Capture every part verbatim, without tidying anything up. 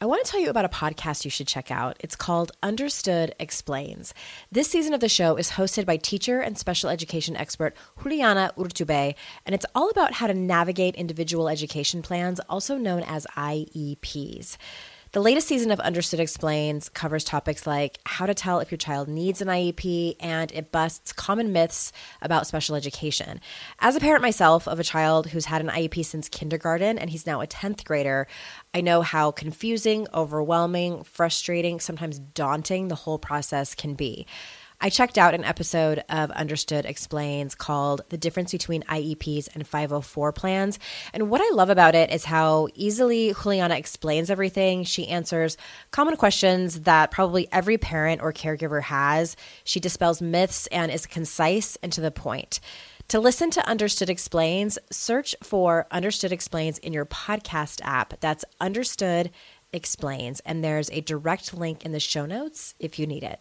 I want to tell you about a podcast you should check out. It's called Understood Explains. This season of the show is hosted by teacher and special education expert Juliana Urtubey, and it's all about how to navigate individual education plans, also known as I E Ps. The latest season of Understood Explains covers topics like how to tell if your child needs an I E P, and it busts common myths about special education. As a parent myself of a child who's had an I E P since kindergarten, and he's now a tenth grader, I know how confusing, overwhelming, frustrating, sometimes daunting the whole process can be. I checked out an episode of Understood Explains called The Difference Between I E Ps and five oh four Plans. And what I love about it is how easily Juliana explains everything. She answers common questions that probably every parent or caregiver has. She dispels myths and is concise and to the point. To listen to Understood Explains, search for Understood Explains in your podcast app. That's Understood Explains. And there's a direct link in the show notes if you need it.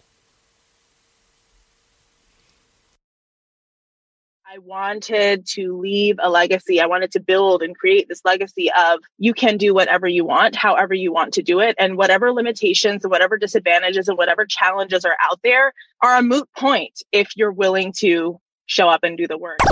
I wanted to leave a legacy. I wanted to build and create this legacy of you can do whatever you want, however you want to do it. And whatever limitations and whatever disadvantages and whatever challenges are out there are a moot point if you're willing to show up and do the work.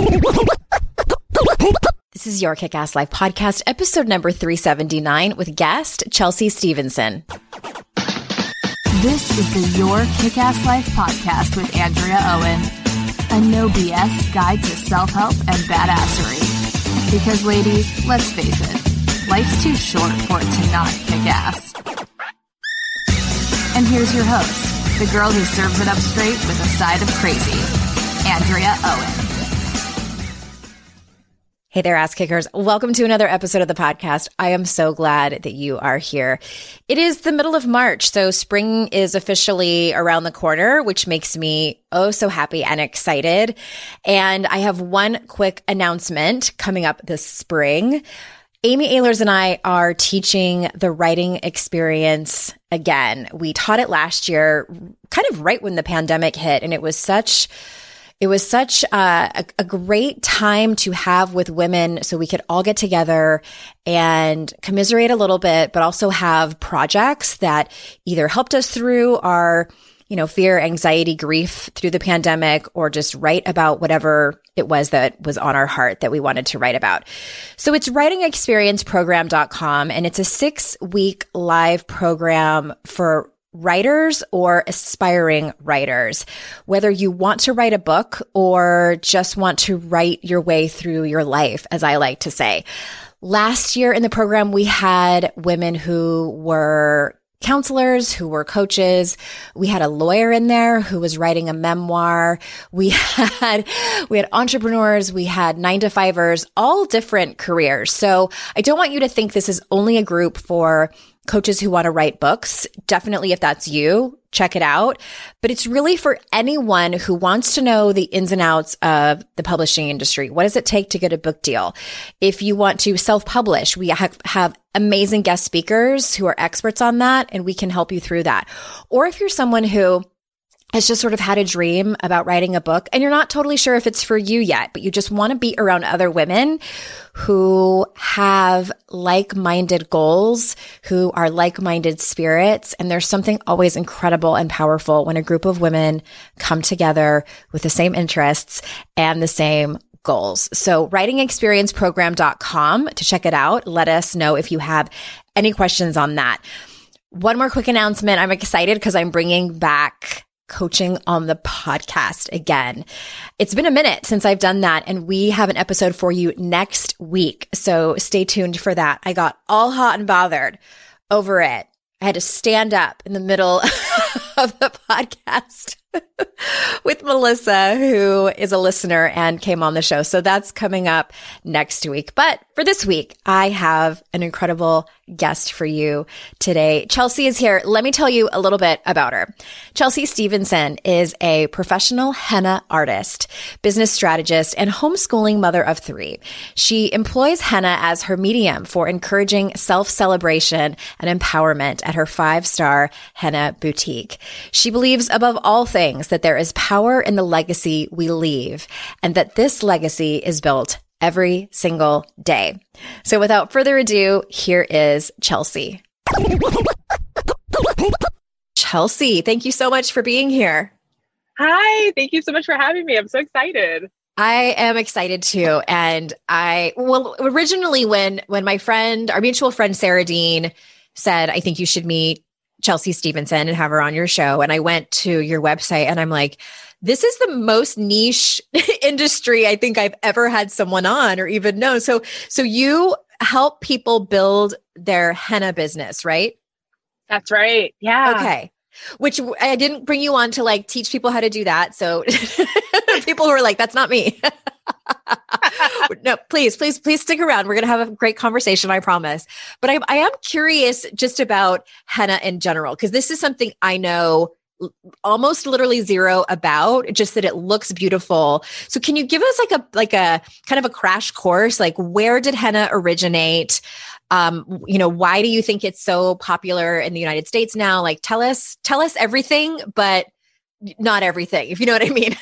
This is Your Kick-Ass Life Podcast, episode number three seventy-nine with guest Chelsea Stevenson. This is the Your Kick-Ass Life Podcast with Andrea Owen. A no B S guide to self-help and badassery. Because ladies, let's face it, life's too short for it to not kick ass. And here's your host, the girl who serves it up straight with a side of crazy, Andrea Owen. Hey there, ass kickers. Welcome to another episode of the podcast. I am so glad that you are here. It is the middle of March, so spring is officially around the corner, which makes me oh so happy and excited. And I have one quick announcement coming up this spring. Amy Ahlers and I are teaching the writing experience again. We taught it last year, kind of right when the pandemic hit, and it was such It was such uh, a, a great time to have with women so we could all get together and commiserate a little bit, but also have projects that either helped us through our, you know, fear, anxiety, grief through the pandemic, or just write about whatever it was that was on our heart that we wanted to write about. So it's writing experience program dot com, and it's a six-week live program for writers or aspiring writers, whether you want to write a book or just want to write your way through your life, as I like to say. Last year in the program, we had women who were counselors, who were coaches. We had a lawyer in there who was writing a memoir. We had, we had entrepreneurs, we had nine to fivers, all different careers. So I don't want you to think this is only a group for coaches who want to write books. Definitely, if that's you, check it out. But it's really for anyone who wants to know the ins and outs of the publishing industry. What does it take to get a book deal? If you want to self-publish, we have, have amazing guest speakers who are experts on that, and we can help you through that. Or if you're someone who has just sort of had a dream about writing a book and you're not totally sure if it's for you yet, but you just want to be around other women who have like-minded goals, who are like-minded spirits. And there's something always incredible and powerful when a group of women come together with the same interests and the same goals. So writing experience program dot com to check it out. Let us know if you have any questions on that. One more quick announcement. I'm excited because I'm bringing back coaching on the podcast again. It's been a minute since I've done that, and we have an episode for you next week. So stay tuned for that. I got all hot and bothered over it. I had to stand up in the middle of the podcast with Melissa, who is a listener and came on the show. So that's coming up next week. But for this week, I have an incredible guest for you today. Chelsea is here. Let me tell you a little bit about her. Chelsea Stevenson is a professional henna artist, business strategist, and homeschooling mother of three. She employs henna as her medium for encouraging self-celebration and empowerment at her five-star henna boutique. She believes above all things that there is power in the legacy we leave, and that this legacy is built every single day. So without further ado, here is Chelsea. Chelsea, thank you so much for being here. Hi, thank you so much for having me. I'm so excited. I am excited too. And I, well, originally when, when my friend, our mutual friend, Sarah Dean said, I think you should meet Chelsea Stevenson and have her on your show. And I went to your website and I'm like, this is the most niche industry I think I've ever had someone on or even know. So, so you help people build their henna business, right? That's right. Yeah. Okay. Which I didn't bring you on to like teach people how to do that. So people who are like, that's not me. No, please, please, please stick around. We're going to have a great conversation, I promise. But I, I am curious just about henna in general, because this is something I know almost literally zero about, just that it looks beautiful. So can you give us like a, like a kind of a crash course? Like, where did henna originate? Um, you know, why do you think it's so popular in the United States now? Like, tell us, tell us everything, but not everything, if you know what I mean.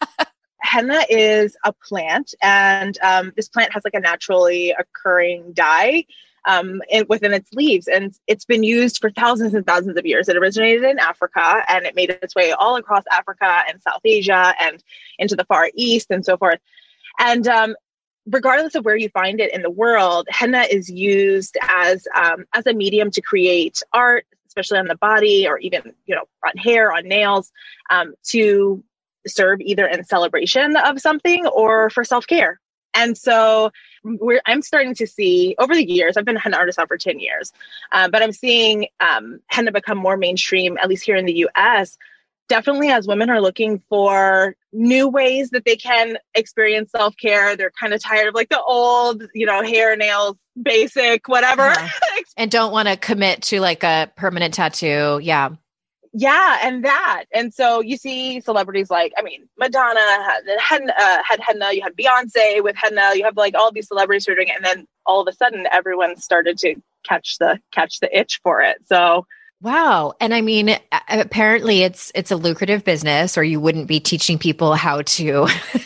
Henna is a plant, and um, this plant has like a naturally occurring dye um, in, within its leaves, and it's been used for thousands and thousands of years. It originated in Africa, and it made its way all across Africa and South Asia and into the Far East and so forth. And um, regardless of where you find it in the world, henna is used as um, as a medium to create art, especially on the body or even, you know, on hair, on nails, um, to serve either in celebration of something or for self-care. And so we're, I'm starting to see over the years, I've been a henna artist now for ten years, uh, but I'm seeing um, henna become more mainstream, at least here in the U S, definitely as women are looking for new ways that they can experience self-care. They're kind of tired of like the old, you know, hair, nails, basic, whatever. Yeah. And don't want to commit to like a permanent tattoo. Yeah. Yeah, and that. And so you see celebrities like, I mean, Madonna had henna, uh, had henna, you had Beyonce with henna, you have like all these celebrities who are doing it. And then all of a sudden everyone started to catch the catch the itch for it. So wow. And I mean, apparently it's it's a lucrative business, or you wouldn't be teaching people how to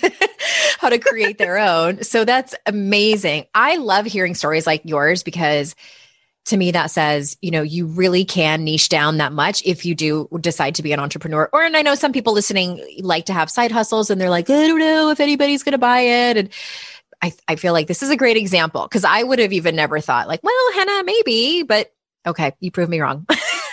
how to create their own. So that's amazing. I love hearing stories like yours, because to me, that says, you know, you really can niche down that much if you do decide to be an entrepreneur. Or, and I know some people listening like to have side hustles and they're like, I don't know if anybody's going to buy it. And I, I feel like this is a great example, because I would have even never thought like, well, henna, maybe, but okay, you proved me wrong.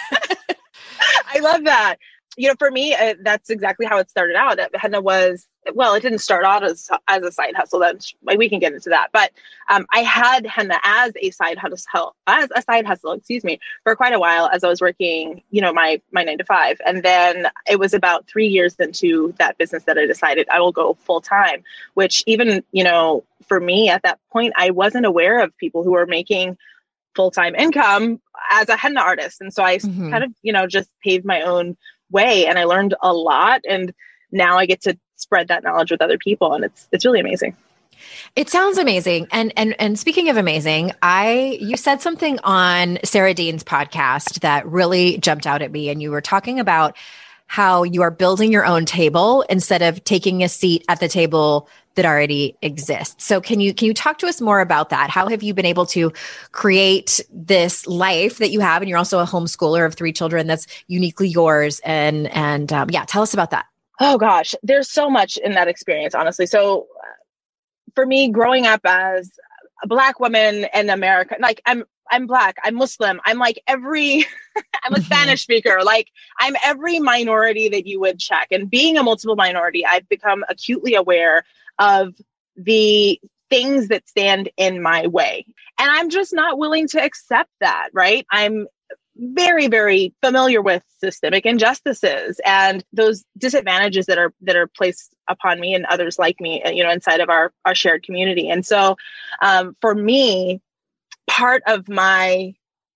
I love that. You know, for me, uh, that's exactly how it started out. Henna was, well, it didn't start out as as a side hustle. That's like, we can get into that. But um, I had henna as a side hustle, as a side hustle, excuse me, for quite a while as I was working, you know, my my nine to five. And then it was about three years into that business that I decided I will go full time. Which even, you know, for me at that point, I wasn't aware of people who were making full-time income as a henna artist. And so I mm-hmm. kind of, you know, just paved my own way, and I learned a lot. And now I get to spread that knowledge with other people. And it's, it's really amazing. It sounds amazing. And, and, and speaking of amazing, I, you said something on Sarah Dean's podcast that really jumped out at me. And you were talking about how you are building your own table instead of taking a seat at the table that already exists. So can you, can you talk to us more about that? How have you been able to create this life that you have? And you're also a homeschooler of three children that's uniquely yours. And, and um, yeah, tell us about that. Oh gosh, there's so much in that experience, honestly. So for me, growing up as a Black woman in America, like I'm, I'm Black, I'm Muslim, I'm like every, I'm a mm-hmm. Spanish speaker, like I'm every minority that you would check. And being a multiple minority, I've become acutely aware of the things that stand in my way. And I'm just not willing to accept that, right? I'm very, very familiar with systemic injustices and those disadvantages that are that are placed upon me and others like me, you know, inside of our, our shared community. And so um, for me, part of my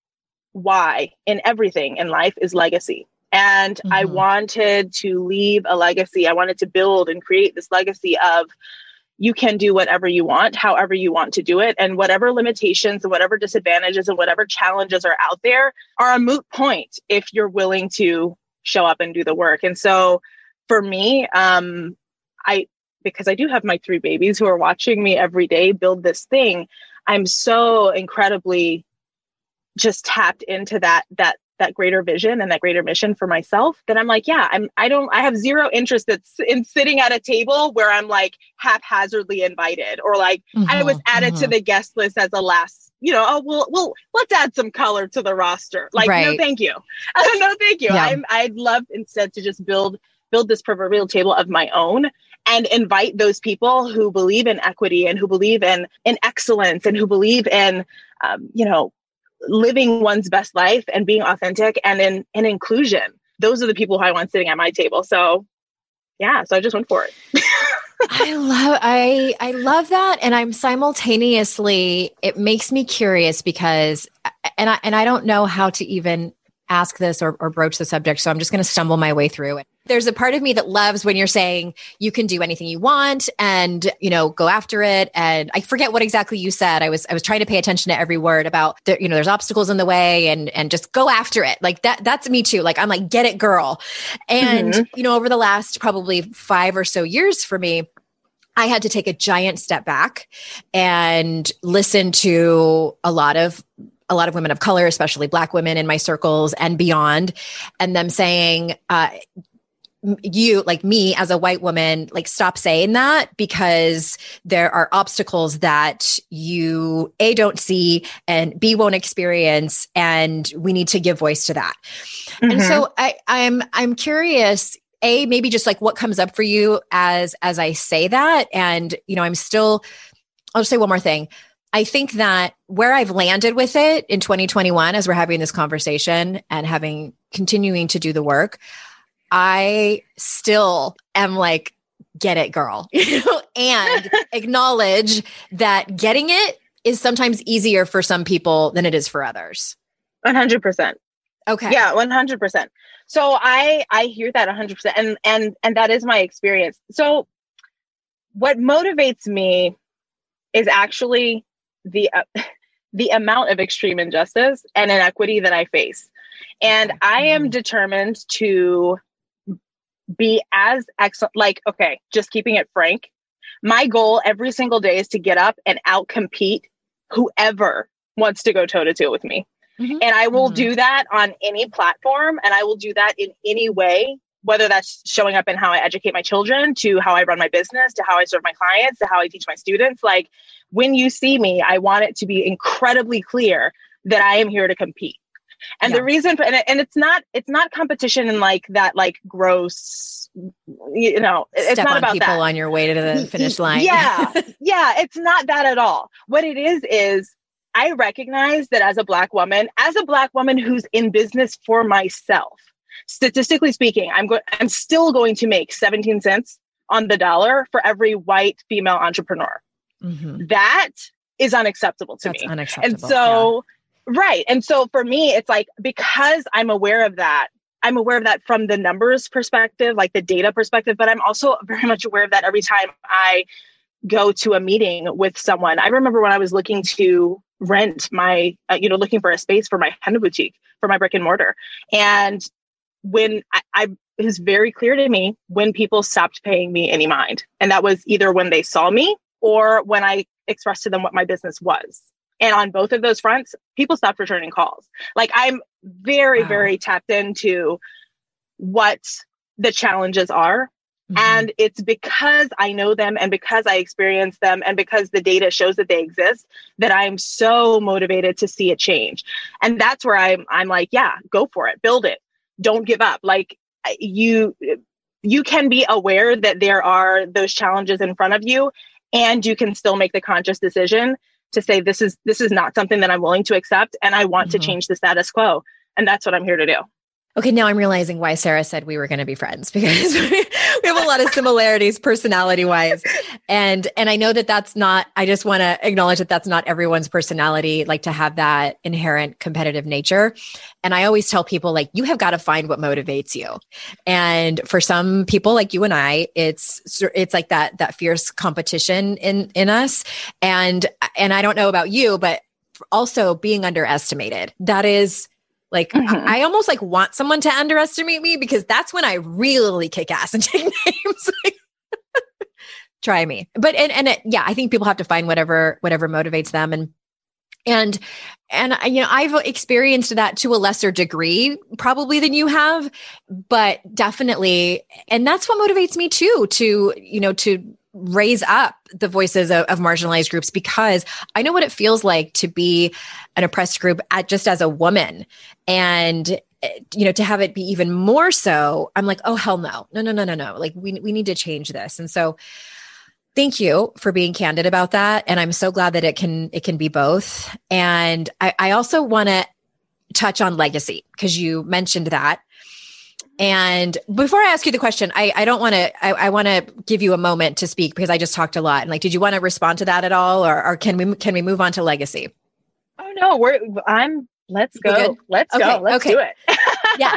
why in everything in life is legacy. And mm-hmm. I wanted to leave a legacy. I wanted to build and create this legacy of you can do whatever you want, however you want to do it. And whatever limitations and whatever disadvantages and whatever challenges are out there are a moot point if you're willing to show up and do the work. And so for me, um, I, because I do have my three babies who are watching me every day build this thing, I'm so incredibly just tapped into that, that that greater vision and that greater mission for myself, then I'm like, yeah, I'm, I don't, I have zero interest in sitting at a table where I'm like haphazardly invited or like mm-hmm, I was added mm-hmm. to the guest list as a last, you know, oh, well, well, let's add some color to the roster. Like, right. no, thank you. no, thank you. Yeah. I'm, I'd love instead to just build, build this proverbial table of my own and invite those people who believe in equity and who believe in, in excellence and who believe in, um, you know, living one's best life and being authentic and in, in inclusion. Those are the people who I want sitting at my table. So yeah, so I just went for it. I love, I, I love that. And I'm simultaneously, it makes me curious because, and I, and I don't know how to even ask this or, or broach the subject. So I'm just going to stumble my way through it. There's a part of me that loves when you're saying you can do anything you want and, you know, go after it. And I forget what exactly you said. I was, I was trying to pay attention to every word about the, you know, there's obstacles in the way and, and just go after it. Like that, that's me too. Like, I'm like, get it, girl. And, mm-hmm. you know, over the last probably five or so years for me, I had to take a giant step back and listen to a lot of a lot of women of color, especially Black women in my circles and beyond, and them saying, uh, you, like me as a white woman, like stop saying that because there are obstacles that you A, don't see and B, won't experience. And we need to give voice to that. Mm-hmm. And so I, I'm, I'm curious, A, maybe just like what comes up for you as, as I say that. And, you know, I'm still, I'll just say one more thing. I think that where I've landed with it in twenty twenty-one, as we're having this conversation and having, continuing to do the work, I still am like, get it, girl, you know, and acknowledge that getting it is sometimes easier for some people than it is for others. one hundred percent. Okay. Yeah, one hundred percent. So I, I hear that one hundred percent. And, and, and that is my experience. So what motivates me is actually the, uh, the amount of extreme injustice and inequity that I face. And okay. I am determined to be as excellent, like, okay, just keeping it frank. My goal every single day is to get up and outcompete whoever wants to go toe to toe with me. Mm-hmm. And I will mm-hmm. do that on any platform. And I will do that in any way, whether that's showing up in how I educate my children, to how I run my business, to how I serve my clients, to how I teach my students. Like, when you see me, I want it to be incredibly clear that I am here to compete. And yeah. the reason for, and, it, and it's not, it's not competition in like that, like gross, you know, Step it's not on about people that. on your way to the finish line. Yeah. Yeah. It's not that at all. What it is, is I recognize that as a Black woman, as a Black woman who's in business for myself, statistically speaking, I'm going, I'm still going to make seventeen cents on the dollar for every white female entrepreneur. Mm-hmm. That is unacceptable to That's me. Unacceptable. And so, yeah. right. And so for me, it's like, because I'm aware of that, I'm aware of that from the numbers perspective, like the data perspective, but I'm also very much aware of that every time I go to a meeting with someone. I remember when I was looking to rent my, uh, you know, looking for a space for my henna boutique, for my brick and mortar. And when I, I, it was very clear to me when people stopped paying me any mind. And that was either when they saw me or when I expressed to them what my business was. And on both of those fronts, people stopped returning calls. Like, I'm very, wow. very tapped into what the challenges are. Mm-hmm. And it's because I know them and because I experience them and because the data shows that they exist, that I'm so motivated to see it change. And that's where I'm, I'm like, yeah, go for it. Build it. Don't give up. Like, you, you can be aware that there are those challenges in front of you, and you can still make the conscious decision to say, this is, this is not something that I'm willing to accept. And I want mm-hmm. to change the status quo. And that's what I'm here to do. Okay, now I'm realizing why Sarah said we were going to be friends, because we have a lot of similarities personality-wise. And and I know that that's not, I just want to acknowledge that that's not everyone's personality, like to have that inherent competitive nature. And I always tell people, like, you have got to find what motivates you. And for some people like you and I, it's it's like that that fierce competition in in us. And and I don't know about you, but also being underestimated. That is Like, mm-hmm. I, I almost like want someone to underestimate me, because that's when I really kick ass and take names. Like, try me. But, and, and it, yeah, I think people have to find whatever, whatever motivates them. And And, and, you know, I've experienced that to a lesser degree, probably than you have, but definitely. And that's what motivates me too, to, you know, to raise up the voices of, of marginalized groups, because I know what it feels like to be an oppressed group at, just as a woman. And, you know, to have it be even more so, I'm like, oh, hell no, no, no, no, no, no. Like we, we need to change this. And so thank you for being candid about that. And I'm so glad that it can, it can be both. And I, I also want to touch on legacy, because you mentioned that. And before I ask you the question, I, I don't want to, I, I want to give you a moment to speak, because I just talked a lot. And like, did you want to respond to that at all? Or, or can we, can we move on to legacy? Oh no, we're, I'm, let's go. Let's okay, go. Let's okay. do it. Yeah.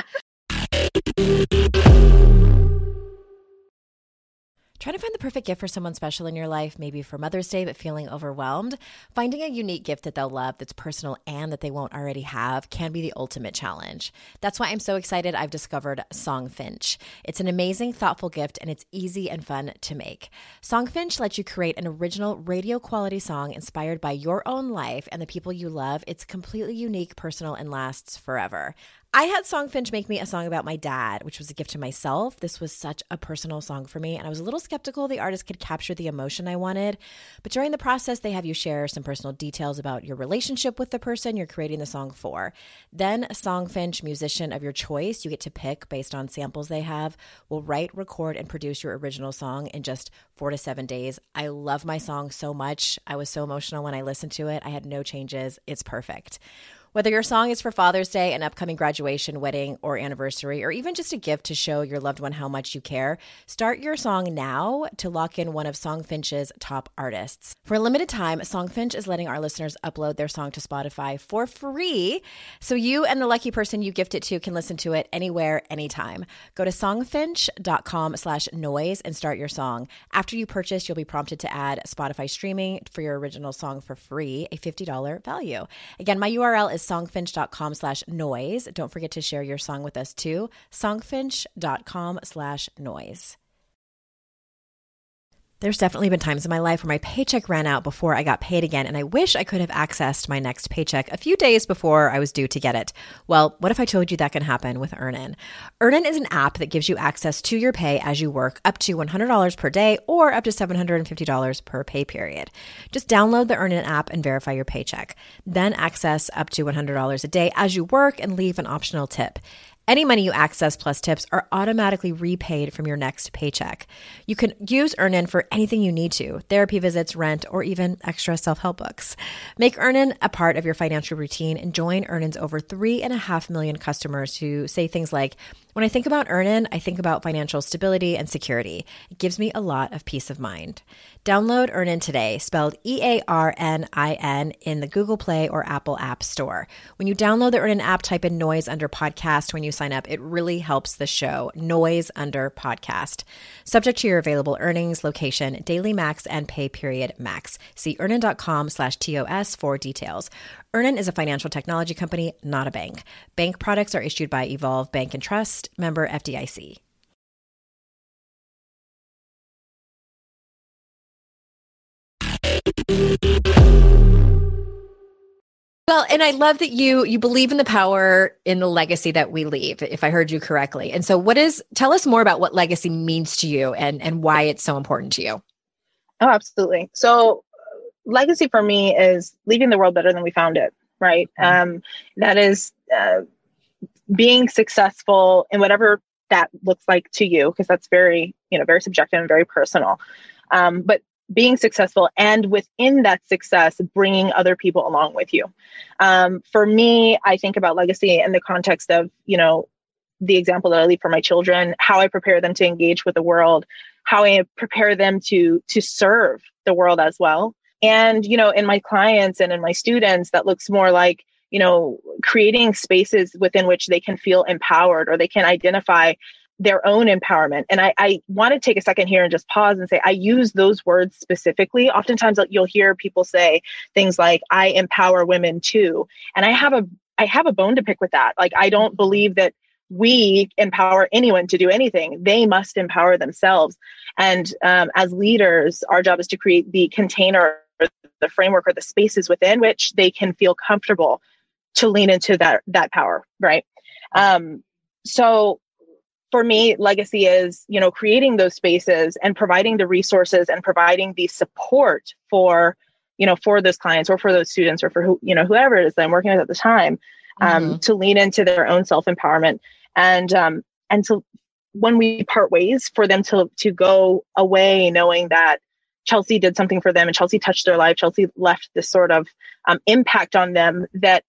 Trying to find the perfect gift for someone special in your life, maybe for Mother's Day, but feeling overwhelmed? Finding a unique gift that they'll love, that's personal and that they won't already have, can be the ultimate challenge. That's why I'm so excited I've discovered Songfinch. It's an amazing, thoughtful gift, and it's easy and fun to make. Songfinch lets you create an original radio quality song inspired by your own life and the people you love. It's completely unique, personal, and lasts forever. I had Songfinch make me a song about my dad, which was a gift to myself. This was such a personal song for me, and I was a little skeptical the artist could capture the emotion I wanted. But during the process, they have you share some personal details about your relationship with the person you're creating the song for. Then a Songfinch musician of your choice, you get to pick based on samples they have, will write, record, and produce your original song in just four to seven days. I love my song so much. I was so emotional when I listened to it. I had no changes. It's perfect. Whether your song is for Father's Day, an upcoming graduation, wedding, or anniversary, or even just a gift to show your loved one how much you care, start your song now to lock in one of Songfinch's top artists. For a limited time, Songfinch is letting our listeners upload their song to Spotify for free, so you and the lucky person you gift it to can listen to it anywhere, anytime. Go to songfinch.com slash noise and start your song. After you purchase, you'll be prompted to add Spotify streaming for your original song for free, a fifty dollars value. Again, my U R L is songfinch.com slash noise. Don't forget to share your song with us too. Songfinch.com slash noise. There's definitely been times in my life where my paycheck ran out before I got paid again, and I wish I could have accessed my next paycheck a few days before I was due to get it. Well, what if I told you that can happen with Earnin? Earnin is an app that gives you access to your pay as you work, up to one hundred dollars per day or up to seven hundred fifty dollars per pay period. Just download the Earnin app and verify your paycheck. Then access up to one hundred dollars a day as you work and leave an optional tip. Any money you access plus tips are automatically repaid from your next paycheck. You can use Earnin for anything you need to, therapy visits, rent, or even extra self-help books. Make Earnin a part of your financial routine and join Earnin's over three and a half million customers who say things like, when I think about Earnin, I think about financial stability and security. It gives me a lot of peace of mind. Download Earnin today, spelled E A R N I N, in the Google Play or Apple App Store. When you download the Earnin app, type in Noise under podcast when you sign up. It really helps the show. Noise under podcast. Subject to your available earnings, location, daily max, and pay period max. See earnin.com slash TOS for details. Earnin is a financial technology company, not a bank. Bank products are issued by Evolve Bank and Trust, member F D I C. Well, and I love that you you believe in the power in the legacy that we leave, if I heard you correctly. And so what is, tell us more about what legacy means to you and, and why it's so important to you. Oh, absolutely. So legacy for me is leaving the world better than we found it, right? Mm-hmm. Um, that is uh, being successful in whatever that looks like to you, because that's very, you know, very subjective and very personal. Um, but being successful, and within that success, bringing other people along with you. Um, for me, I think about legacy in the context of, you know, the example that I leave for my children, how I prepare them to engage with the world, how I prepare them to, to serve the world as well. And, you know, in my clients and in my students, that looks more like, you know, creating spaces within which they can feel empowered, or they can identify their own empowerment. And I, I want to take a second here and just pause and say, I use those words specifically. Oftentimes you'll hear people say things like, I empower women too. And I have a, I have a bone to pick with that. Like, I don't believe that we empower anyone to do anything. They must empower themselves. And um, as leaders, our job is to create the container the framework or the spaces within which they can feel comfortable to lean into that, that power. Right. Um, so for me, legacy is, you know, creating those spaces and providing the resources and providing the support for, you know, for those clients or for those students or for who, you know, whoever it is that I'm working with at the time, um, mm-hmm. to lean into their own self-empowerment. And, um, and to, when we part ways, for them to, to go away knowing that Chelsea did something for them and Chelsea touched their life. Chelsea left this sort of um, impact on them that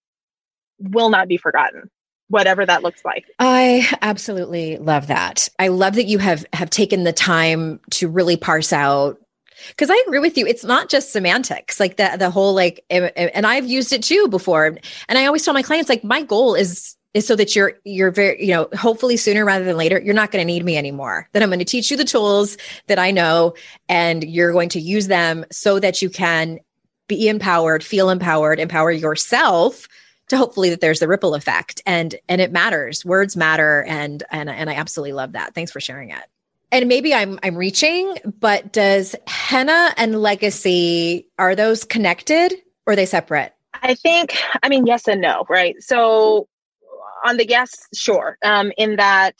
will not be forgotten, whatever that looks like. I absolutely love that. I love that you have, have taken the time to really parse out, because I agree with you. It's not just semantics, like the, the whole, like, and I've used it too before. And I always tell my clients, like, my goal is, is so that you're, you're very, you know, hopefully sooner rather than later, you're not going to need me anymore. That I'm going to teach you the tools that I know, and you're going to use them so that you can be empowered, feel empowered, empower yourself, to hopefully that there's the ripple effect, and, and it matters. Words matter. And, and, and I absolutely love that. Thanks for sharing it. And maybe I'm, I'm reaching, but does henna and legacy, are those connected or are they separate? I think, I mean, yes and no, right? So on the yes, sure. Um, in that,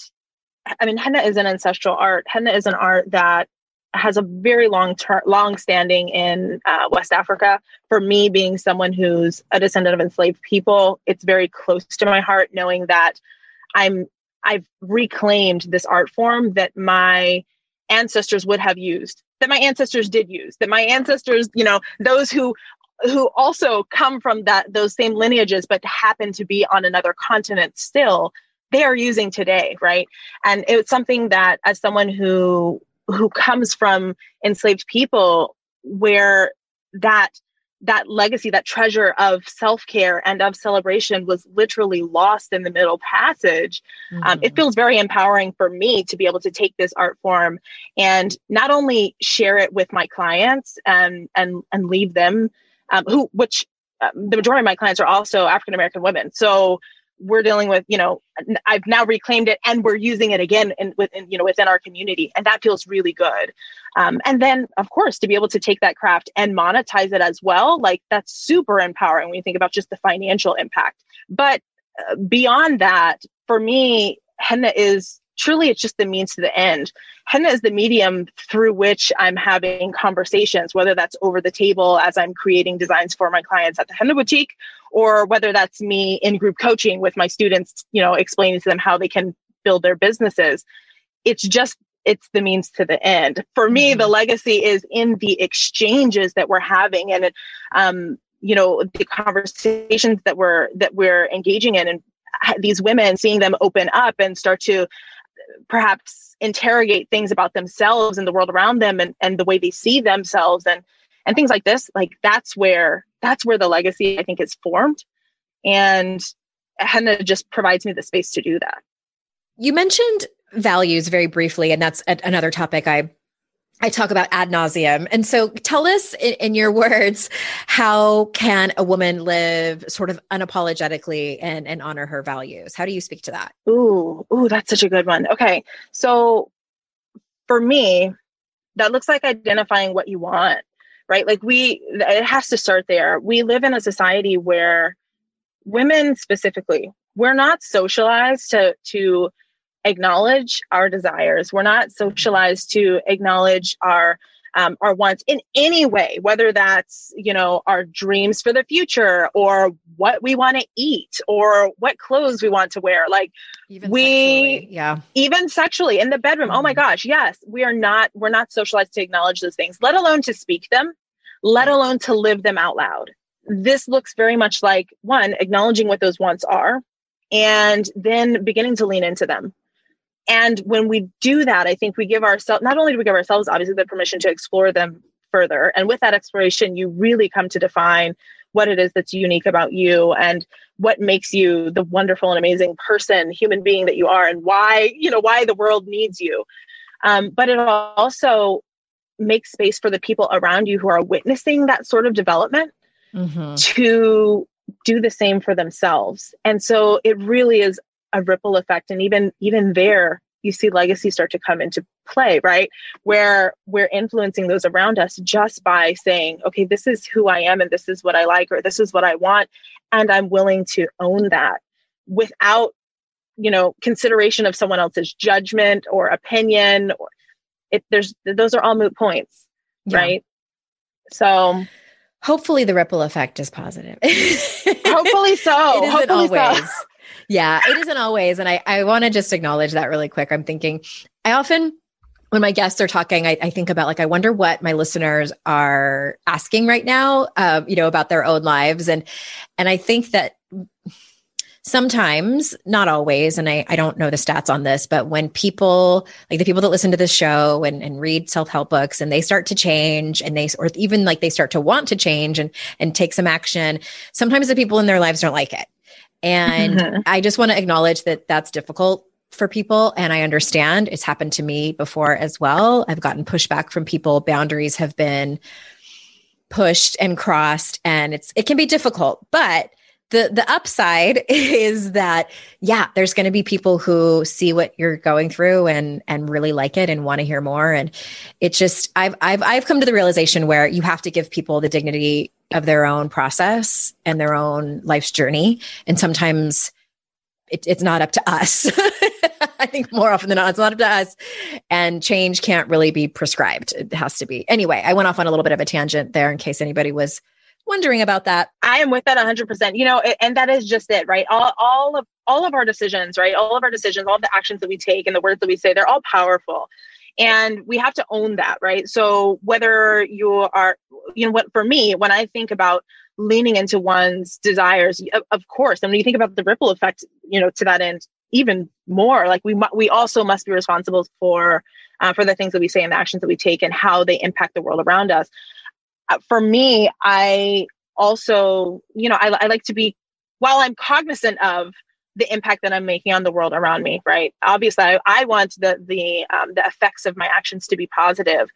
I mean, henna is an ancestral art. Henna is an art that has a very long term, long standing in uh, West Africa. For me, being someone who's a descendant of enslaved people, it's very close to my heart, knowing that I'm, I've reclaimed this art form that my ancestors would have used, that my ancestors did use, that my ancestors, you know, those who who also come from that those same lineages, but happen to be on another continent still, they are using today, right? And it's something that, as someone who who comes from enslaved people, where that that legacy, that treasure of self-care and of celebration was literally lost in the Middle Passage, mm-hmm. um, it feels very empowering for me to be able to take this art form and not only share it with my clients and and and leave them, um, who which uh, the majority of my clients are also African American women, so we're dealing with, you know, I've now reclaimed it and we're using it again in, within, you know, within our community. And that feels really good. Um, and then of course, to be able to take that craft and monetize it as well, like that's super empowering when you think about just the financial impact. But uh, beyond that, for me, henna is truly, it's just the means to the end. Henna is the medium through which I'm having conversations, whether that's over the table as I'm creating designs for my clients at the Henna Boutique, or whether that's me in group coaching with my students, you know, explaining to them how they can build their businesses. It's just, it's the means to the end. For me, mm-hmm. the legacy is in the exchanges that we're having, and, it, um, you know, the conversations that we're, that we're engaging in, and these women, seeing them open up and start to perhaps interrogate things about themselves and the world around them, and, and the way they see themselves, and, and things like this. Like that's where, that's where the legacy, I think, is formed. And henna just provides me the space to do that. You mentioned values very briefly, and that's a, another topic I I talk about ad nauseum. And so tell us in, in your words, how can a woman live sort of unapologetically and, and honor her values? How do you speak to that? Ooh, ooh, that's such a good one. Okay. So for me, that looks like identifying what you want, right? Like we, it has to start there. We live in a society where women specifically, we're not socialized to, to acknowledge our desires. We're not socialized to acknowledge our um, our wants in any way, whether that's, you know, our dreams for the future, or what we want to eat, or what clothes we want to wear. Like even we, sexually, yeah, even sexually in the bedroom. Mm-hmm. Oh my gosh, yes, we are not. We're not socialized to acknowledge those things, let alone to speak them, let alone to live them out loud. This looks very much like, one, acknowledging what those wants are, and then beginning to lean into them. And when we do that, I think we give ourselves, not only do we give ourselves obviously the permission to explore them further, and with that exploration, you really come to define what it is that's unique about you and what makes you the wonderful and amazing person, human being that you are, and why, you know, why the world needs you. Um, but it also makes space for the people around you who are witnessing that sort of development mm-hmm. to do the same for themselves. And so it really is a ripple effect. And even, even there, you see legacy start to come into play, right? Where we're influencing those around us just by saying, okay, this is who I am and this is what I like, or this is what I want. And I'm willing to own that without, you know, consideration of someone else's judgment or opinion. Or it, there's, those are all moot points, yeah. right? So hopefully the ripple effect is positive. Hopefully so. It isn't Hopefully always. So. Yeah, it isn't always. And I, I want to just acknowledge that really quick. I'm thinking, I often, when my guests are talking, I, I think about like, I wonder what my listeners are asking right now, uh, you know, about their own lives. And, and I think that sometimes, not always, and I, I don't know the stats on this, but when people, like the people that listen to this show and, and read self-help books and they start to change and they, or even like they start to want to change and, and take some action, sometimes the people in their lives don't like it. And mm-hmm. I just want to acknowledge that that's difficult for people. And I understand it's happened to me before as well. I've gotten pushback from people. Boundaries have been pushed and crossed, and it's, it can be difficult, but the, the upside is that, yeah, there's going to be people who see what you're going through and, and really like it and want to hear more. And it just, I've, I've, I've come to the realization where you have to give people the dignity of their own process and their own life's journey. And sometimes it, it's not up to us. I think more often than not, it's not up to us. And change can't really be prescribed. It has to be. Anyway, I went off on a little bit of a tangent there in case anybody was wondering about that. I am with that one hundred percent. You know, and that is just it, right? All, all of all of our decisions, right? All of our decisions, all of the actions that we take and the words that we say, they're all powerful. And we have to own that, right? So whether you are, you know, what for me, when I think about leaning into one's desires, of, of course, and when you think about the ripple effect, you know, to that end, even more, like we we also must be responsible for uh, for the things that we say and the actions that we take and how they impact the world around us. Uh, for me, I also, you know, I, I like to be, while I'm cognizant of the impact that I'm making on the world around me, right? Obviously, I, I want the the um, the effects of my actions to be positive.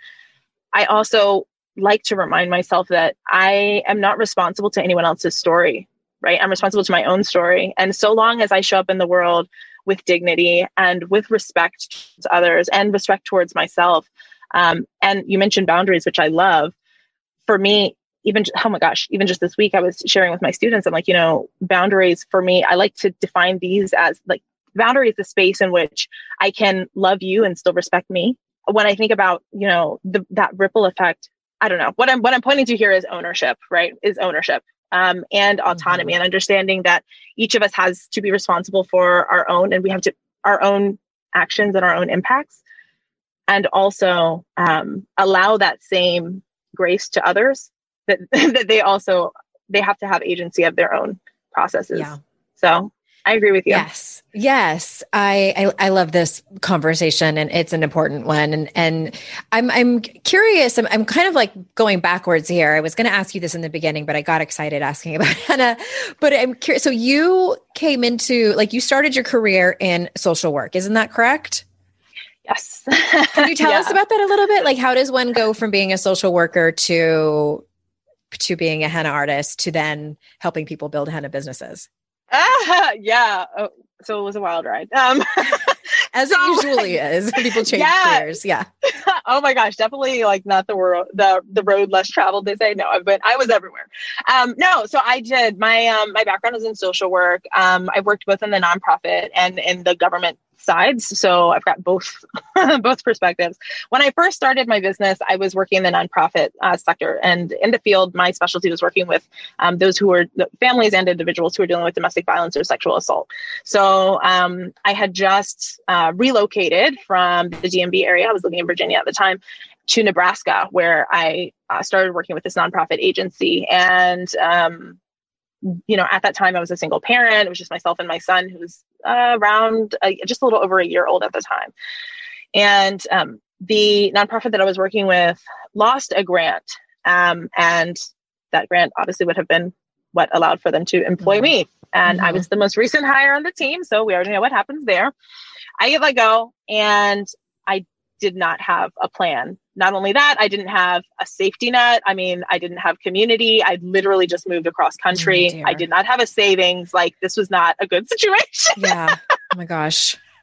I also like to remind myself that I am not responsible to anyone else's story, right? I'm responsible to my own story. And so long as I show up in the world with dignity and with respect to others and respect towards myself, um, and you mentioned boundaries, which I love. For me, even, oh my gosh, even just this week, I was sharing with my students, I'm like, you know, boundaries for me, I like to define these as like, boundary is the space in which I can love you and still respect me. When I think about, you know, the, that ripple effect, I don't know, what I'm, what I'm pointing to here is ownership, right? Is ownership um, and autonomy mm-hmm. and understanding that each of us has to be responsible for our own, and we have to, our own actions and our own impacts, and also um, allow that same grace to others, that that they also, they have to have agency of their own processes. Yeah. So I agree with you. Yes. Yes. I, I, I love this conversation, and it's an important one. And, and I'm, I'm curious. I'm, I'm kind of like going backwards here. I was going to ask you this in the beginning, but I got excited asking about Hannah, but I'm curious. So you came into, like, you started your career in social work. Isn't that correct? Yes. Can you tell yeah. us about that a little bit? Like, how does one go from being a social worker to, to being a henna artist to then helping people build henna businesses? Ah, yeah. Oh, so it was a wild ride. Um, As so, it usually is. People change yeah. careers. Yeah. Oh my gosh. Definitely like not the world, the, the road less traveled, they say. No, but I was everywhere. Um, no, so I did my, um, my background is in social work. Um, I worked both in the nonprofit and in the government sides. So I've got both, both perspectives. When I first started my business, I was working in the nonprofit uh, sector, and in the field, my specialty was working with um, those who were families and individuals who are dealing with domestic violence or sexual assault. So um, I had just uh, relocated from the D M V area. I was living in Virginia at the time, to Nebraska, where I uh, started working with this nonprofit agency. And um, you know, at that time I was a single parent. It was just myself and my son, who was uh, around uh, just a little over a year old at the time. And um, the nonprofit that I was working with lost a grant. Um, and that grant obviously would have been what allowed for them to employ mm-hmm. me. And mm-hmm. I was the most recent hire on the team. So we already know what happens there. I get let go, and I did not have a plan. Not only that, I didn't have a safety net. I mean, I didn't have community. I literally just moved across country. Oh, I did not have a savings. Like, this was not a good situation. Yeah. Oh my gosh.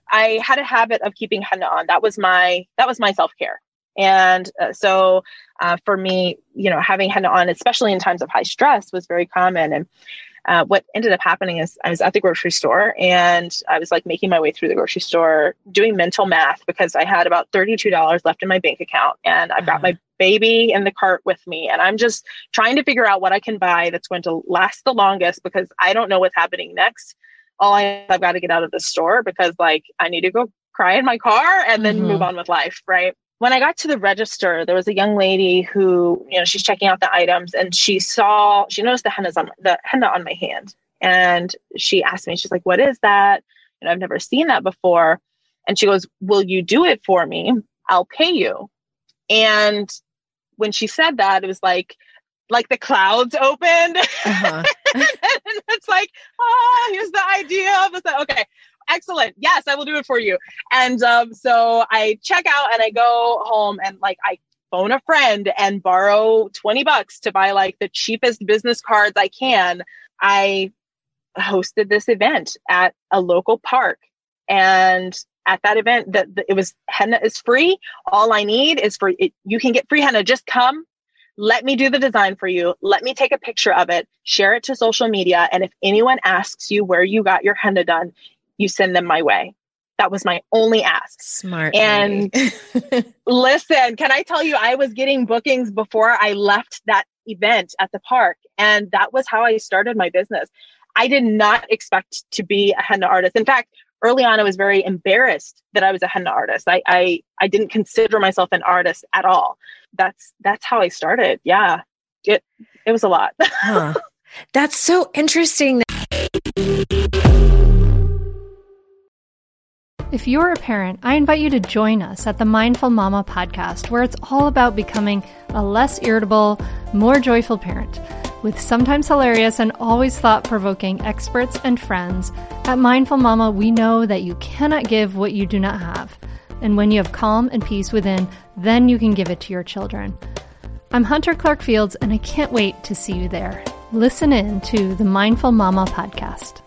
I had a habit of keeping henna on. That was my, that was my self-care. And uh, so uh, for me, you know, having henna on, especially in times of high stress, was very common. And uh, what ended up happening is I was at the grocery store and I was like making my way through the grocery store, doing mental math because I had about thirty-two dollars left in my bank account and I've got my baby in the cart with me. And I'm just trying to figure out what I can buy that's going to last the longest because I don't know what's happening next. All I I've got to get out of the store because like I need to go cry in my car and then mm-hmm. move on with life. Right. When I got to the register, there was a young lady who, you know, she's checking out the items and she saw, she noticed the henna's on the henna on my hand. And she asked me, she's like, what is that? And I've never seen that before. And she goes, will you do it for me? I'll pay you. And when she said that, it was like, like the clouds opened. Uh-huh. And it's like, oh, here's the idea of this. Okay. Excellent. Yes, I will do it for you. And um, so I check out and I go home and like I phone a friend and borrow twenty bucks to buy like the cheapest business cards I can. I hosted this event at a local park. And at that event, that it was henna is free. All I need is for it. You can get free henna. Just come. Let me do the design for you. Let me take a picture of it, share it to social media. And if anyone asks you where you got your henna done, you send them my way. That was my only ask. Smart. And listen, can I tell you, I was getting bookings before I left that event at the park. And that was how I started my business. I did not expect to be a henna artist. In fact, early on, I was very embarrassed that I was a henna artist. I, I, I didn't consider myself an artist at all. That's, that's how I started. Yeah. It, it was a lot. Huh. That's so interesting. If you're a parent, I invite you to join us at the Mindful Mama podcast, where it's all about becoming a less irritable, more joyful parent. With sometimes hilarious and always thought-provoking experts and friends, at Mindful Mama, we know that you cannot give what you do not have. And when you have calm and peace within, then you can give it to your children. I'm Hunter Clark Fields, and I can't wait to see you there. Listen in to the Mindful Mama podcast.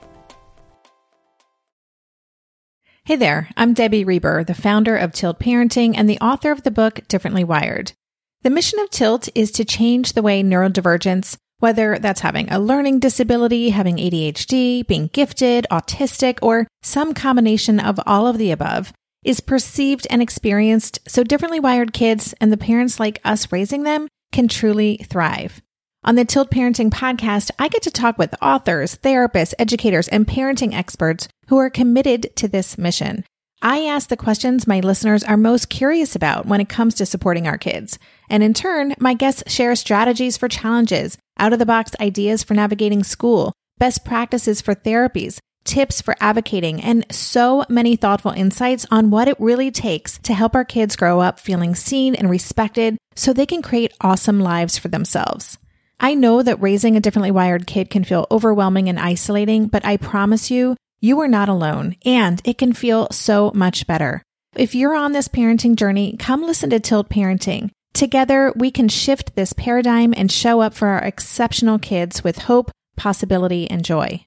Hey there, I'm Debbie Reber, the founder of Tilt Parenting and the author of the book Differently Wired. The mission of Tilt is to change the way neurodivergence, whether that's having a learning disability, having A D H D, being gifted, autistic, or some combination of all of the above, is perceived and experienced so differently wired kids and the parents like us raising them can truly thrive. On the Tilt Parenting podcast, I get to talk with authors, therapists, educators, and parenting experts who are committed to this mission. I ask the questions my listeners are most curious about when it comes to supporting our kids. And in turn, my guests share strategies for challenges, out-of-the-box ideas for navigating school, best practices for therapies, tips for advocating, and so many thoughtful insights on what it really takes to help our kids grow up feeling seen and respected so they can create awesome lives for themselves. I know that raising a differently wired kid can feel overwhelming and isolating, but I promise you, you are not alone, and it can feel so much better. If you're on this parenting journey, come listen to Tilt Parenting. Together, we can shift this paradigm and show up for our exceptional kids with hope, possibility, and joy.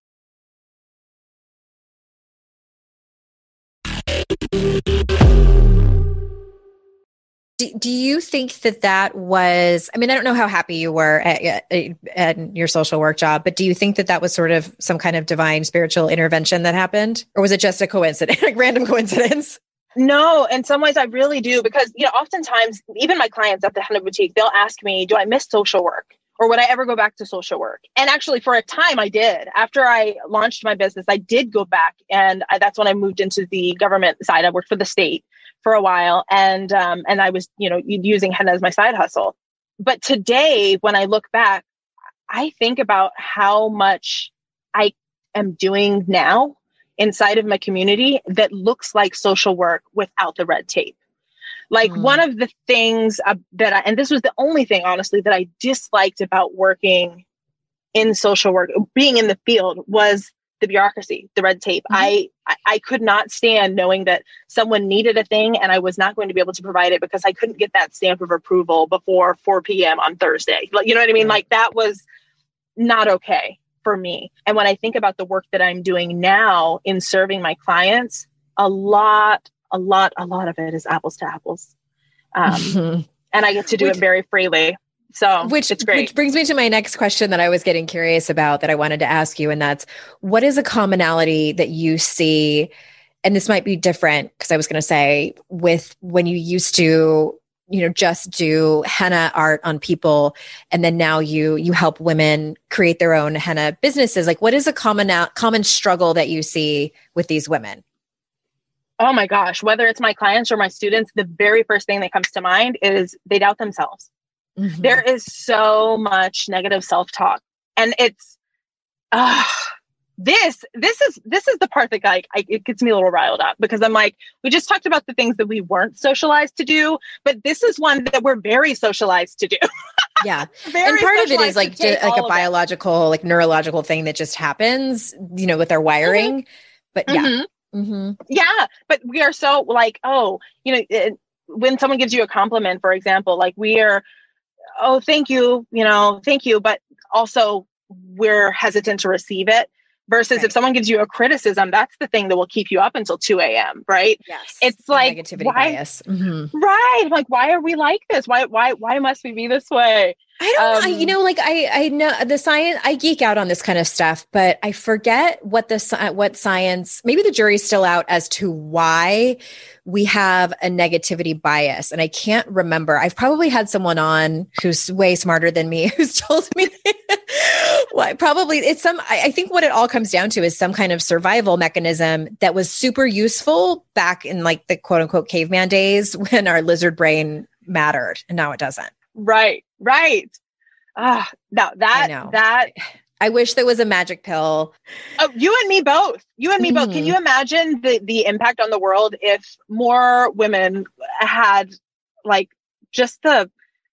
Do, do you think that that was, I mean, I don't know how happy you were at, at, at your social work job, but do you think that that was sort of some kind of divine spiritual intervention that happened? Or was it just a coincidence, like random coincidence? No, in some ways I really do, because, you know, oftentimes even my clients at the Henna Boutique, they'll ask me, do I miss social work? Or would I ever go back to social work? And actually for a time I did. After I launched my business, I did go back. And I, that's when I moved into the government side. I worked for the state for a while. And, um, and I was, you know, using henna as my side hustle. But today, when I look back, I think about how much I am doing now inside of my community that looks like social work without the red tape. Like mm. one of the things uh, that I, and this was the only thing, honestly, that I disliked about working in social work, being in the field, was the bureaucracy, the red tape. Mm-hmm. I, I, I could not stand knowing that someone needed a thing and I was not going to be able to provide it because I couldn't get that stamp of approval before four p.m. on Thursday. Like, you know what I mean? Like that was not okay for me. And when I think about the work that I'm doing now in serving my clients, a lot, a lot, a lot of it is apples to apples. Um, mm-hmm. And I get to do which, it very freely. So which, it's great. Which brings me to my next question that I was getting curious about that I wanted to ask you. And that's, what is a commonality that you see? And this might be different because I was going to say with when you used to, you know, just do henna art on people, and then now you you help women create their own henna businesses. Like, what is a common common struggle that you see with these women? Oh my gosh, whether it's my clients or my students, the very first thing that comes to mind is they doubt themselves. Mm-hmm. There is so much negative self-talk, and it's uh, this this is this is the part that like I, it gets me a little riled up, because I'm like, we just talked about the things that we weren't socialized to do, but this is one that we're very socialized to do. Yeah. And part of it is like just like a biological, like neurological thing that just happens, you know, with our wiring. Mm-hmm. But yeah. Mm-hmm. Mm-hmm. Yeah. But we are so like, oh, you know, it, when someone gives you a compliment, for example, like we are, oh, thank you, you know, thank you. But also we're hesitant to receive it. Versus right. if someone gives you a criticism, that's the thing that will keep you up until two a.m. Right? Yes. It's like negativity why, bias. Mm-hmm. Right. Like, why are we like this? Why, why, why must we be this way? I don't, um, I, you know, like I, I know the science, I geek out on this kind of stuff, but I forget what the, what science, maybe the jury's still out as to why we have a negativity bias. And I can't remember. I've probably had someone on who's way smarter than me who's told me well, probably it's some, I, I think what it all comes down to is some kind of survival mechanism that was super useful back in like the quote unquote caveman days when our lizard brain mattered, and now it doesn't. Right. Right. Ah, no, that, I that, I wish there was a magic pill. Oh, you and me both. You and me mm-hmm. both. Can you imagine the, the impact on the world if more women had like just the,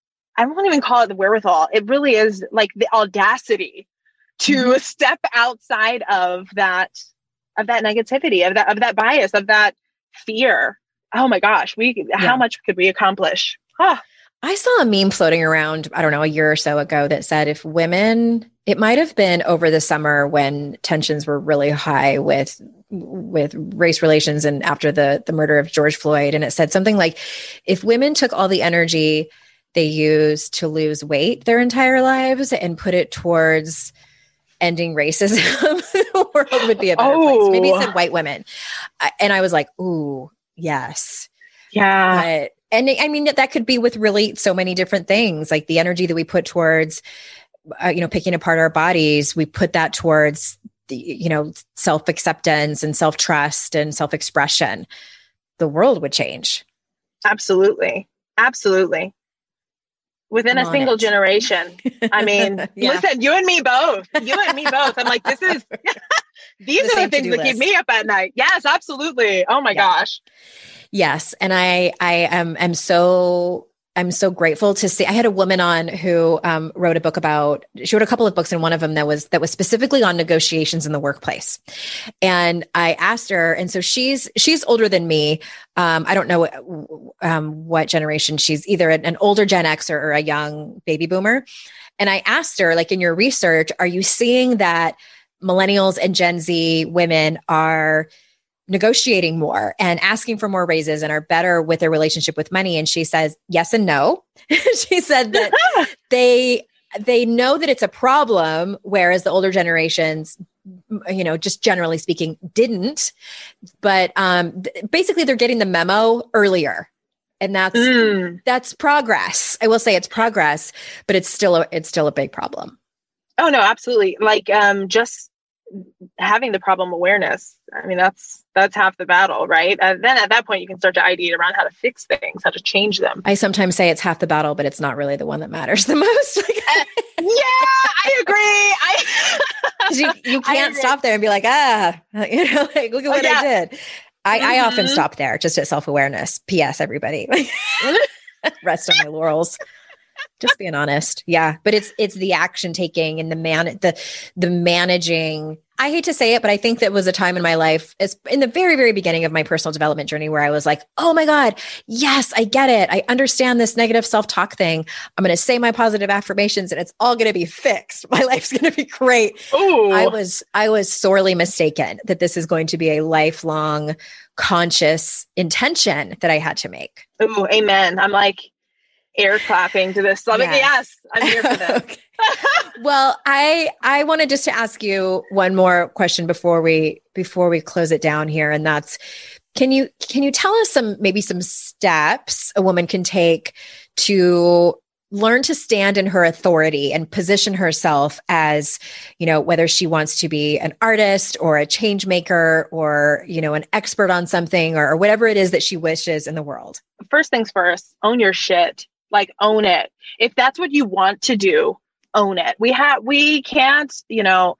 I won't even call it the wherewithal. It really is like the audacity to mm-hmm. step outside of that, of that negativity, of that, of that bias, of that fear. Oh my gosh, we, yeah. how much could we accomplish? Huh. I saw a meme floating around, I don't know, a year or so ago that said if women, it might have been over the summer when tensions were really high with with race relations and after the, the murder of George Floyd. And it said something like, if women took all the energy they used to lose weight their entire lives and put it towards ending racism, the world would be a better oh. place. Maybe it said white women. And I was like, ooh, yes. Yeah. But And I mean, that could be with really so many different things, like the energy that we put towards, uh, you know, picking apart our bodies. We put that towards, the, you know, self-acceptance and self-trust and self-expression. The world would change. Absolutely. Absolutely. Within I'm a single it. generation. I mean, yeah. listen, you and me both. You and me both. I'm like, this is, these the are the things that list. keep me up at night. Yes, absolutely. Oh my yeah. gosh. Yes. And I, I am, am so, I'm so grateful to see, I had a woman on who um, wrote a book about, she wrote a couple of books, and one of them that was, that was specifically on negotiations in the workplace. And I asked her, and so she's, she's older than me. Um, I don't know um, what generation she's, either an, an older Gen X or, or a young baby boomer. And I asked her, like, in your research, are you seeing that millennials and Gen Z women are negotiating more and asking for more raises and are better with their relationship with money? And she says, yes and no. She said that they, they know that it's a problem, whereas the older generations, you know, just generally speaking, didn't, but um, th- basically they're getting the memo earlier. And that's, mm. that's progress. I will say it's progress, but it's still, a, it's still a big problem. Oh no, absolutely. Like um, just having the problem awareness. I mean, that's, that's half the battle, right? And then at that point you can start to ideate around how to fix things, how to change them. I sometimes say it's half the battle, but it's not really the one that matters the most. uh, yeah, I agree. I, you, you can't stop there and be like, ah, you know, like, look at what oh, yeah. I did. I, mm-hmm. I often stop there just at self-awareness. P S everybody. Rest on my laurels. Just being honest. Yeah. But it's, it's the action taking and the man, the, the managing. I hate to say it, but I think that was a time in my life, it's in the very, very beginning of my personal development journey where I was like, oh my God, yes, I get it. I understand this negative self-talk thing. I'm going to say my positive affirmations and it's all going to be fixed. My life's going to be great. Ooh. I was, I was sorely mistaken that this is going to be a lifelong conscious intention that I had to make. Ooh, amen. I'm like, air clapping to this. So I'm like, yes, I'm here for this. Okay. Well, I I wanted just to ask you one more question before we before we close it down here, and that's can you can you tell us some maybe some steps a woman can take to learn to stand in her authority and position herself as, you know, whether she wants to be an artist or a change maker or, you know, an expert on something or, or whatever it is that she wishes in the world? First things first, own your shit. Like, own it. If that's what you want to do, own it. We have, we can't, you know,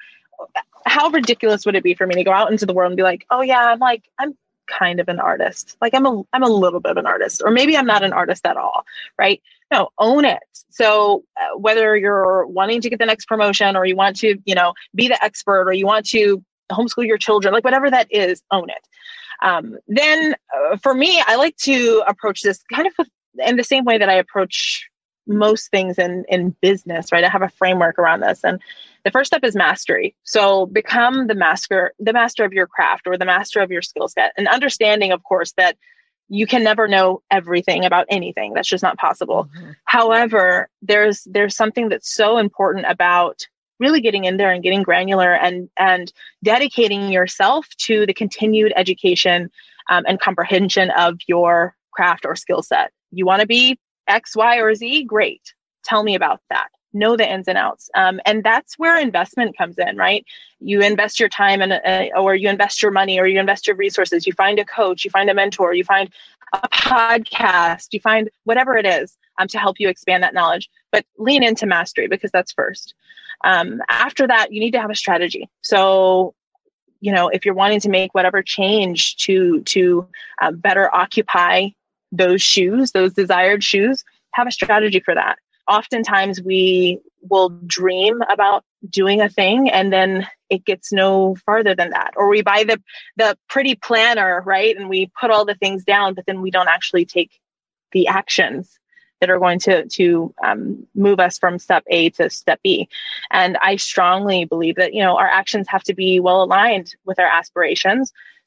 how ridiculous would it be for me to go out into the world and be like, oh yeah, I'm like, I'm kind of an artist. Like I'm a, I'm a little bit of an artist, or maybe I'm not an artist at all. Right. No, own it. So uh, whether you're wanting to get the next promotion or you want to, you know, be the expert or you want to homeschool your children, like whatever that is, own it. Um, then uh, for me, I like to approach this kind of with, in the same way that I approach most things in, in business, right? I have a framework around this. And the first step is mastery. So become the master, the master of your craft or the master of your skill set, and understanding, of course, that you can never know everything about anything. That's just not possible. Mm-hmm. However, there's, there's something that's so important about really getting in there and getting granular and, and dedicating yourself to the continued education um, and comprehension of your craft or skill set. You want to be X, Y, or Z? Great. Tell me about that. Know the ins and outs. Um, and that's where investment comes in, right? You invest your time and, uh, or you invest your money, or you invest your resources. You find a coach, you find a mentor, you find a podcast, you find whatever it is um, to help you expand that knowledge. But lean into mastery, because that's first. Um, after that, you need to have a strategy. So, you know, if you're wanting to make whatever change to, to uh, better occupy those shoes, those desired shoes, have a strategy for that. Oftentimes we will dream about doing a thing and then it gets no farther than that. Or we buy the, the pretty planner, right? And we put all the things down, but then we don't actually take the actions that are going to, to um, move us from step A to step B. And I strongly believe that, you know, our actions have to be well aligned with our aspirations.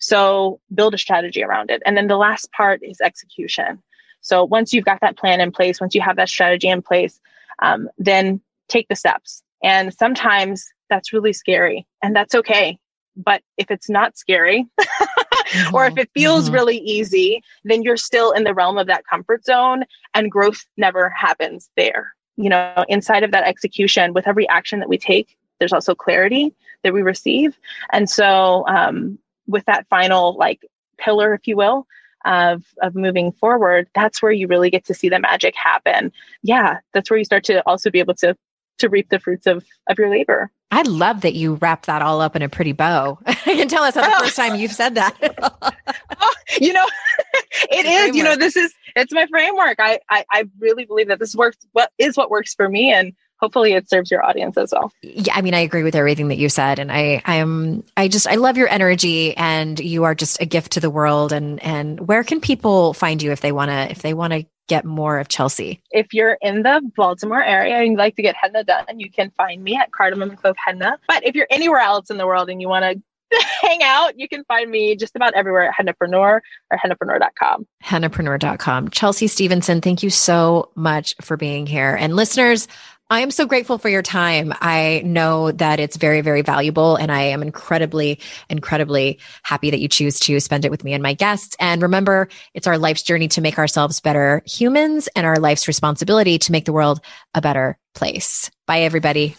So build a strategy around it. And then the last part is execution. So once you've got that plan in place, once you have that strategy in place, um, then take the steps. And sometimes that's really scary, and that's okay. But if it's not scary, mm-hmm. or if it feels mm-hmm. really easy, then you're still in the realm of that comfort zone, and growth never happens there. You know, inside of that execution, with every action that we take, there's also clarity that we receive. And so um, with that final like pillar, if you will, of, of moving forward, that's where you really get to see the magic happen. Yeah. That's where you start to also be able to, to reap the fruits of, of your labor. I love that you wrap that all up in a pretty bow. I can tell that's not the first time you've said that. oh, you know, it is, you know, this is, it's my framework. I, I, I really believe that this works, what is what works for me. And hopefully it serves your audience as well. Yeah. I mean, I agree with everything that you said. And I, I am, I just, I love your energy, and you are just a gift to the world. And, and where can people find you if they want to, if they want to get more of Chelsea? If you're in the Baltimore area and you'd like to get henna done, you can find me at Cardamom and Clove Henna. But if you're anywhere else in the world and you want to hang out, you can find me just about everywhere at Hennapreneur or hennapreneur dot com. hennapreneur dot com. Chelsea Stevenson, thank you so much for being here. And listeners, I am so grateful for your time. I know that it's very, very valuable, and I am incredibly, incredibly happy that you choose to spend it with me and my guests. And remember, it's our life's journey to make ourselves better humans, and our life's responsibility to make the world a better place. Bye, everybody.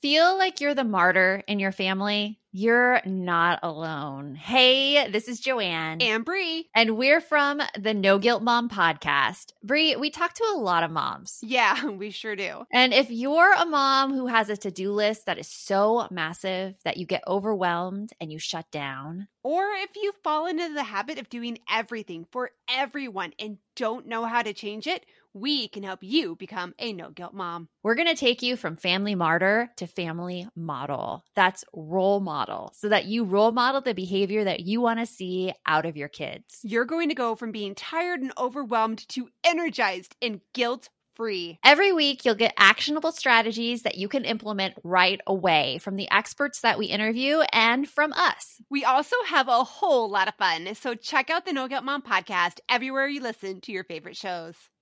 feel like you're the martyr in your family, you're not alone. Hey, this is Joanne. And Bree. And we're from the No Guilt Mom podcast. Bree, we talk to a lot of moms. Yeah, we sure do. And if you're a mom who has a to-do list that is so massive that you get overwhelmed and you shut down, or if you fall into the habit of doing everything for everyone and don't know how to change it, we can help you become a no-guilt mom. we're going to take you from family martyr to family model. That's role model, so that you role model the behavior that you want to see out of your kids. You're going to go from being tired and overwhelmed to energized and guilt-free. Every week, you'll get actionable strategies that you can implement right away from the experts that we interview and from us. We also have a whole lot of fun, so check out the No Guilt Mom podcast everywhere you listen to your favorite shows.